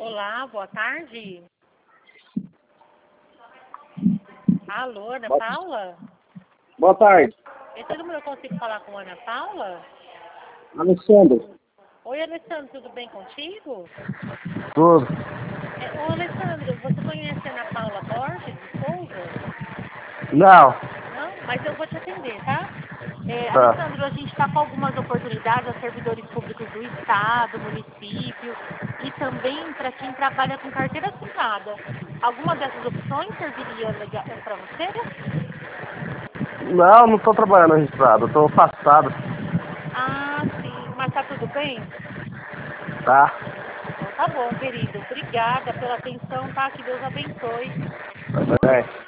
Olá, boa tarde. Alô, Ana Boa- Paula? Boa tarde, Esse número eu consigo falar com a Ana Paula? Alexandre. Oi, Alessandro, tudo bem contigo? Tudo. Ô, Alessandro, você conhece a Ana Paula Borges de Souza? Não. Não? Mas eu vou te atender, tá? Tá. Alessandro, a gente está com algumas oportunidades a servidores públicos do Estado, município e também para quem trabalha com carteira assinada. Alguma dessas opções serviria para você? Não tô trabalhando registrado, tô afastado. Ah, sim. Mas tá tudo bem? Tá. Então tá bom, querido. Obrigada pela atenção, tá? Que Deus abençoe. Tá bem.